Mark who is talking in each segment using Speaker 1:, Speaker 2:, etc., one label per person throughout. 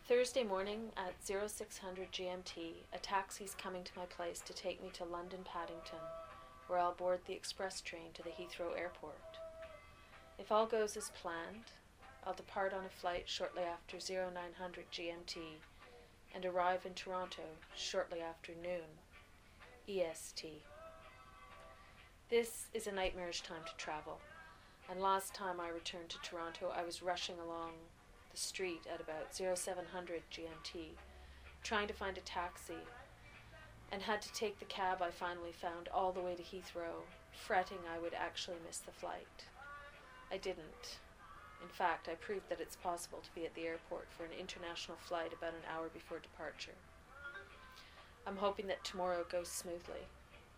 Speaker 1: Thursday morning at 0600 GMT, a taxi's coming to my place to take me to London Paddington, where I'll board the express train to the Heathrow Airport. If all goes as planned, I'll depart on a flight shortly after 0900 GMT and arrive in Toronto shortly after noon, EST. This is a nightmarish time to travel, and last time I returned to Toronto I was rushing along the street at about 0700 GMT, trying to find a taxi, and had to take the cab I finally found all the way to Heathrow, fretting I would actually miss the flight. I didn't. In fact, I proved that it's possible to be at the airport for an international flight about an hour before departure. I'm hoping that tomorrow goes smoothly.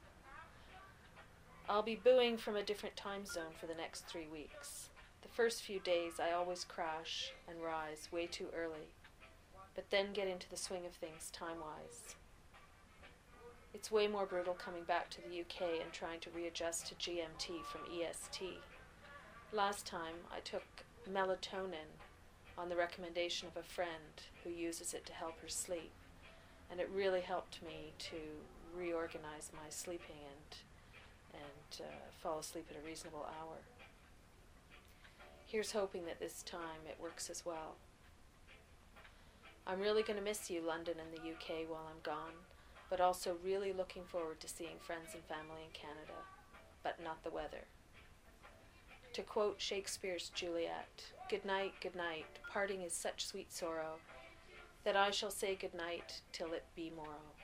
Speaker 1: I'll be booing from a different time zone for the next 3 weeks. The first few days I always crash and rise way too early, but then get into the swing of things time-wise. It's way more brutal coming back to the UK and trying to readjust to GMT from EST. Last time I took melatonin on the recommendation of a friend who uses it to help her sleep, and it really helped me to reorganize my sleeping and fall asleep at a reasonable hour. Here's hoping that this time it works as well. I'm really going to miss you, London and the UK, while I'm gone, but also really looking forward to seeing friends and family in Canada, but not the weather. To quote Shakespeare's Juliet, good night, parting is such sweet sorrow, that I shall say good night till it be morrow."